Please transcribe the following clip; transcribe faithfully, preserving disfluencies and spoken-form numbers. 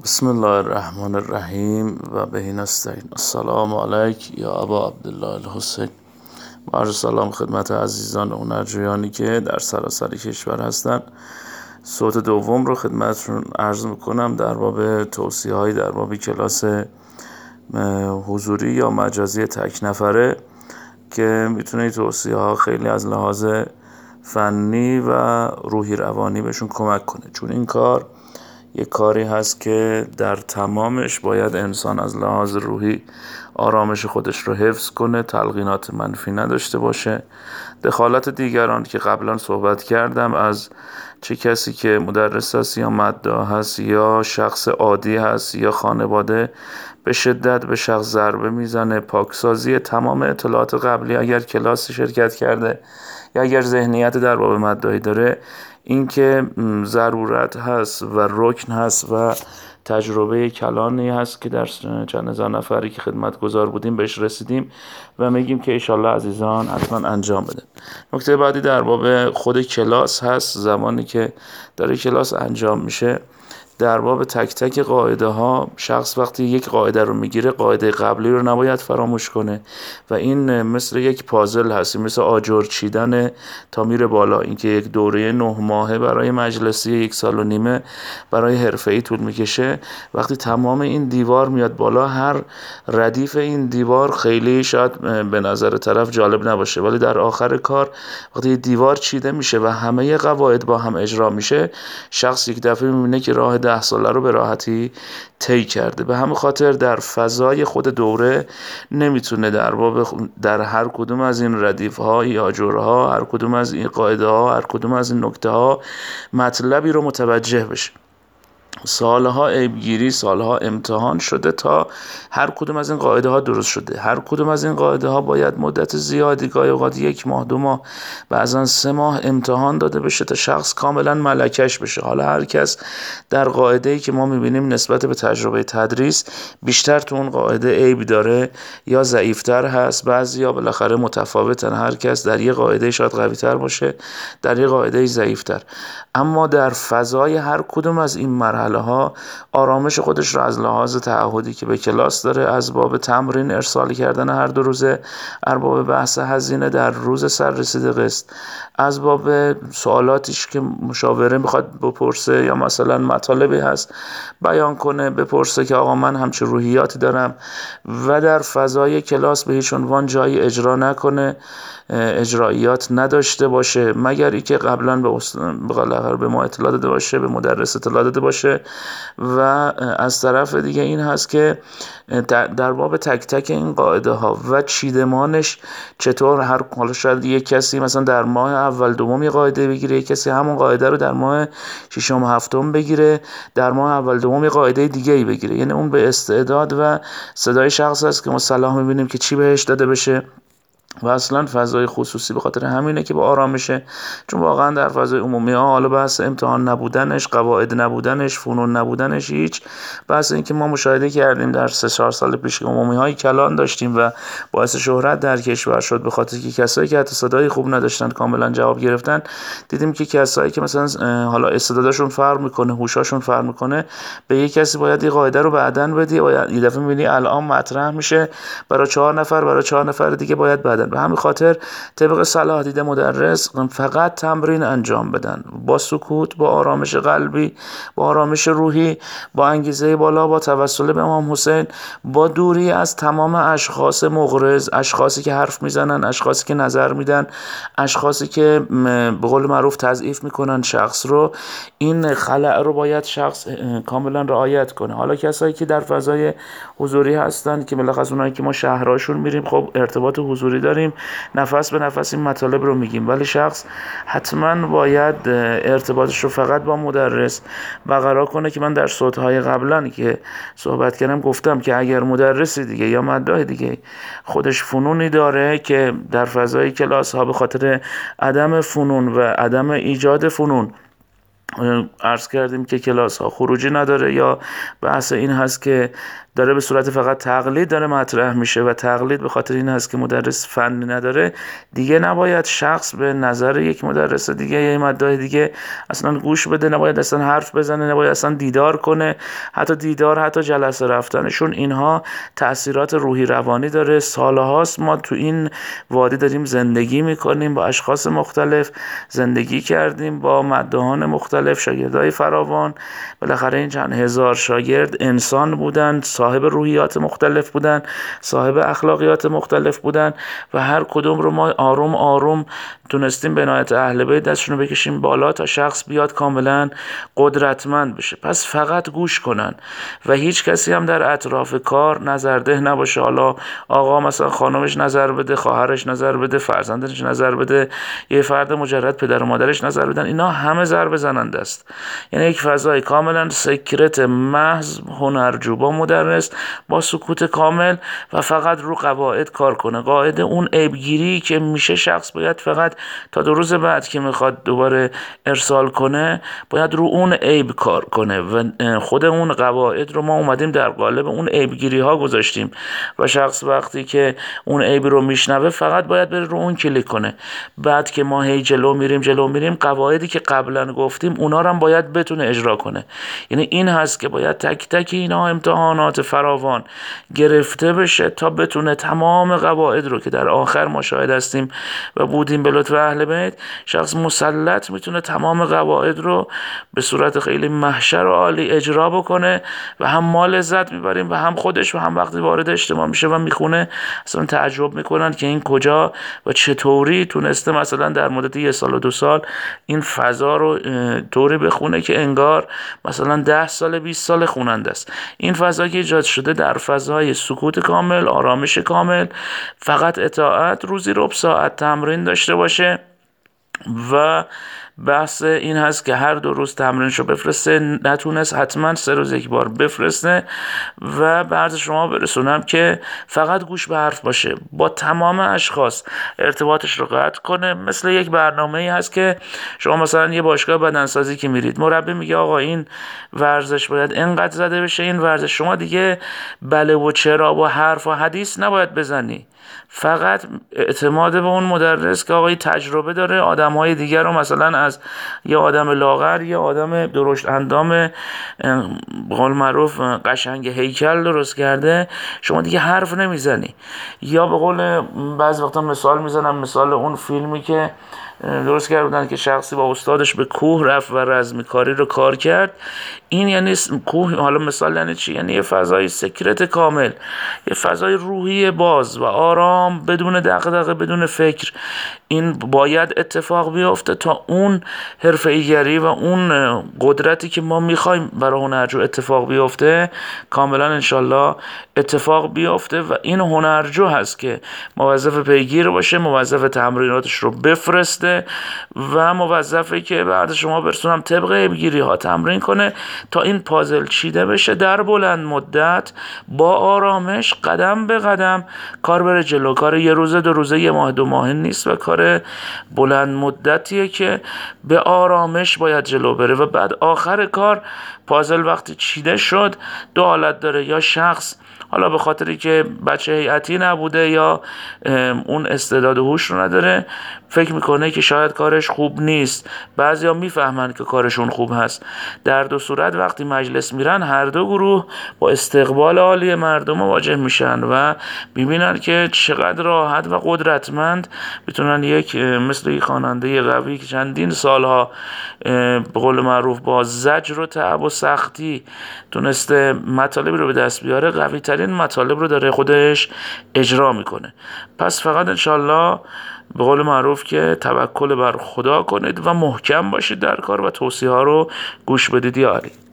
بسم الله الرحمن الرحیم و بهی نستعین. السلام علیک یا ابا عبدالله الحسین. عرض سلام خدمت عزیزان هنرجویانی که در سراسر کشور هستند. صوت دوم رو خدمتشون عرض میکنم در باب توصیه های در باب کلاس حضوری یا مجازی تک نفره که میتونه توصیه ها خیلی از لحاظ فنی و روحی روانی بهشون کمک کنه، چون این کار یک کاری هست که در تمامش باید انسان از لحاظ روحی آرامش خودش رو حفظ کنه، تلقینات منفی نداشته باشه. دخالت دیگران که قبلا صحبت کردم، از چه کسی که مدرس هست یا مدعا هست یا شخص عادی هست یا خانواده، به شدت به شخص ضربه میزنه. پاکسازی تمام اطلاعات قبلی اگر کلاس شرکت کرده یا اگر ذهنیت در باب مدعی داره، این که ضرورت هست و رکن هست و تجربه کلانی هست که در چند هزار نفری که خدمتگزار بودیم بهش رسیدیم و میگیم که ایشالله عزیزان حتما انجام بده. نکته بعدی در باب خود کلاس هست. زمانی که داره کلاس انجام میشه، در باب تک تک قاعده ها، شخص وقتی یک قاعده رو میگیره قاعده قبلی رو نباید فراموش کنه و این مثل یک پازل هست، مثل آجر چیدن تا میره بالا. اینکه یک دوره نه ماهه برای مجلسی یک سال و نیمه برای حرفه‌ای طول میکشه، وقتی تمام این دیوار میاد بالا، هر ردیف این دیوار خیلی شاید به نظر طرف جالب نباشه، ولی در آخر کار وقتی دیوار چیده میشه و همه قواعد با هم اجرا میشه، شخص یک دفعه میبینه که راه ده ساله رو به راحتی طی کرده. به همین خاطر در فضای خود دوره نمیتونه در باب در هر کدوم از این ردیف ها یا جورها، هر کدوم از این قاعده ها، هر کدوم از این نکته ها مطلبی رو متوجه بشه. سالها عیبگیری، سالها امتحان شده تا هر کدوم از این قاعده ها درست شده. هر کدوم از این قاعده ها باید مدت زیادی، گاهی اوقات یک ماه، دو ماه، بعضا سه ماه امتحان داده بشه تا شخص کاملا ملکش بشه. حالا هر کس در قاعده ای که ما میبینیم نسبت به تجربه تدریس بیشتر تو اون قاعده عیب داره یا ضعیفتر هست، بعضیا بالاخره متفاوتن، هر کس در یه قاعده شاید قوی تر باشه، در یه قاعده ضعیفتر. اما در فضای هر کدوم از این مرحله ها آرامش خودش رو از لحاظ تعهدی که به کلاس داره، از باب تمرین ارسال کردن هر دو روزه، از باب بحث هزینه در روز سررسید قسط، از باب سوالاتیش که مشاوره میخواد بپرسه یا مثلا مطالبی هست بیان کنه بپرسه که آقا من همچه روحیاتی دارم، و در فضای کلاس به هیچ عنوان جایی اجرا نکنه، اجراییات نداشته باشه، مگر ای که قبلا به بغلاغر به ما اطلاع داده باشه، به مدرس اطلاع داده باشه. و از طرف دیگه این هست که در باب تک تک این قاعده ها و چیدمانش چطور، هر حالا شاید یک کسی مثلا در ماه اول دوم یه قاعده بگیره، یک کسی همون قاعده رو در ماه ششم هفتم بگیره، در ماه اول دوم یه قاعده دیگه ای بگیره. یعنی اون به استعداد و صدای شخص هست که ما صلاح میبینیم که چی بهش داده بشه. و اصلا فضای خصوصی به خاطر همینه که با آرامشه، چون واقعا در فضای عمومی ها حالا بحث امتحان نبودنش، قواعد نبودنش، فنون نبودنش، هیچ بحث این که ما مشاهده کردیم در سه چهار سال پیش که عمومی های کلان داشتیم و باعث شهرت در کشور شد، به خاطر که کسایی که حتی صدای خوب نداشتن کاملا جواب گرفتن. دیدیم که کسایی که مثلا حالا استعدادشون فرق میکنه، هوشاشون فرق میکنه، به یک کسی باید این قاعده رو بعداً بدی، یه دفعه میبینی الان مطرح میشه برای چهار نفر، برای چهار نفر دیگه باید بعداً. به همین خاطر طبق صلاح دید مدرس فقط تمرین انجام بدن، با سکوت، با آرامش قلبی، با آرامش روحی، با انگیزه بالا، با توسل به امام حسین، با دوری از تمام اشخاص مغرض، اشخاصی که حرف میزنن، اشخاصی که نظر میدن، اشخاصی که به قول معروف تضعیف میکنن شخص رو. این خلأ رو باید شخص کاملا رعایت کنه. حالا کسایی که در فضای حضوری هستن که بالاخره اونایی که ما شهرهاشون میریم، خب ارتباط حضوری داریم، نفس به نفس این مطالب رو میگیم، ولی شخص حتما باید ارتباطش رو فقط با مدرس برقرار کنه. که من در صوت‌های قبلا که صحبت کردم گفتم که اگر مدرسی دیگه یا مدعی دیگه خودش فنونی داره که در فضای کلاس ها به خاطر عدم فنون و عدم ایجاد فنون عرض کردیم که کلاس ها خروجی نداره، یا بحث این هست که داره به صورت فقط تقلید داره مطرح میشه و تقلید به خاطر این هست که مدرس فنی نداره، دیگه نباید شخص به نظر یک مدرس دیگه یا مدعی دیگه اصلا گوش بده، نباید اصلا حرف بزنه، نباید اصلا دیدار کنه. حتی دیدار، حتی جلسه رفتنشون، اینها تأثیرات روحی روانی داره. سالهاست ما تو این وادی داریم زندگی میکنیم، با اشخاص مختلف زندگی کردیم، با مدعیان مختلف، شاگردای فراوان. بالاخره این چند هزار شاگرد انسان بودن، صاحب روحیات مختلف بودن، صاحب اخلاقیات مختلف بودن و هر کدوم رو ما آروم آروم تونستیم به عنایت اهل بیت دستشون رو بکشیم بالا تا شخص بیاد کاملا قدرتمند بشه. پس فقط گوش کنن و هیچ کسی هم در اطراف کار نظرده نباشه. حالا آقا مثلا خانمش نظر بده، خواهرش نظر بده، فرزندش نظر بده، یه فرد مجرد پدر و مادرش نظر بدن، اینا همه ضربه زننده است. یعنی یک فضای کاملا سکرت، محض، هنرجو، با مدرس، با سکوت کامل و فقط رو قواعد کار کنه. قاعده اون عیبگیری که میشه، شخص باید فقط تا دو روز بعد که میخواد دوباره ارسال کنه باید رو اون عیب کار کنه و خود اون قواعد رو ما اومدیم در قالب اون عیبگیری ها گذاشتیم و شخص وقتی که اون عیب رو میشنوه فقط باید بره رو اون کلیک کنه. بعد که ما هی جلو میریم جلو میریم قواعدی که قبلا گفتیم اونا رو هم باید بتونه اجرا کنه. یعنی این هست که باید تک تک اینا امتحانات فراوان گرفته بشه تا بتونه تمام قواعد رو که در آخر ما شاهد هستیم و بودیم به لطف اهل بیت، شخص مسلط میتونه تمام قواعد رو به صورت خیلی محشر و عالی اجرا بکنه و هم ما لذت میبریم و هم خودش و هم وقتی وارد اجتماع میشه و میخونه اصلا تعجب میکنن که این کجا و چطوری تونسته مثلا در مدت یه سال و دو سال این فضا رو طوری بخونه که انگار مثلا ده سال بیست سال خوننده است. این فضا که ایجاد شده در فضای سکوت کامل، آرامش کامل، فقط اطاعت، روزی ربع ساعت تمرین داشته باشه و بحث این هست که هر دو روز تمرینشو بفرسته، نتونست حتما سه روز یک بار بفرسته و بعد شما برسونم که فقط گوش به حرف باشه، با تمام اشخاص ارتباطش رو قطع کنه. مثل یک برنامه‌ای هست که شما مثلا یه باشگاه بدنسازی که میرید، مربی میگه آقا این ورزش باید اینقدر زده بشه، این ورزش، شما دیگه بله و چرا و حرف و حدیث نباید بزنی، فقط اعتماد به اون مدرس که آقای تجربه داره، آدم‌های دیگر رو مثلا از یه آدم لاغر، یه آدم درشت اندام به قول معروف قشنگ هیکل درست کرده، شما دیگه حرف نمیزنی. یا به قول بعضی وقتا مثال میزنم، مثال اون فیلمی که درست کرده بودن که شخصی با استادش به کوه رفت و رزمیکاری رو کار کرد. این یعنی کوه، حالا مثال یعنی چی؟ یعنی یه فضای سکرت کامل، یه فضای روحی باز و آرام، بدون دغدغه، بدون فکر. این باید اتفاق بیفته تا اون حرفه‌ایگری و اون قدرتی که ما میخوایم برای هنرجو اتفاق بیفته کاملا انشالله اتفاق بیفته. و این هنرجو هست که موظف پیگیر باشه، موظف تمریناتش رو بفرسته و موظفه که بعد شما برسونم طبق عیبگیری ها تمرین کنه تا این پازل چیده بشه در بلند مدت با آرامش، قدم به قدم کار بره جلو. کار یه روزه دو روزه یه ماه دو ماه نیست و کار بلند مدتیه که به آرامش باید جلو بره و بعد آخر کار پازل وقتی چیده شد دو حالت داره: یا شخص حالا به خاطری که بچه هیئتی نبوده یا اون استعداد و هوش رو نداره فکر میکنه که شاید کارش خوب نیست، بعضیا میفهمن که کارشون خوب هست. در دو صورت وقتی مجلس میرن هر دو گروه با استقبال عالی مردم مواجه میشن و میبینن که چقدر راحت و قدرتمند میتونن یک مثل یک خواننده قوی که چندین سالها به قول معروف با زجر و تعب و سختی تونسته مطالب رو به دست بیاره، قوی ترین مطالب رو داره خودش اجرا میکنه. پس فقط انشالله به قول معروف که توکل بر خدا کنید و محکم باشید در کار و توصیه ها رو گوش بدید. یا علی.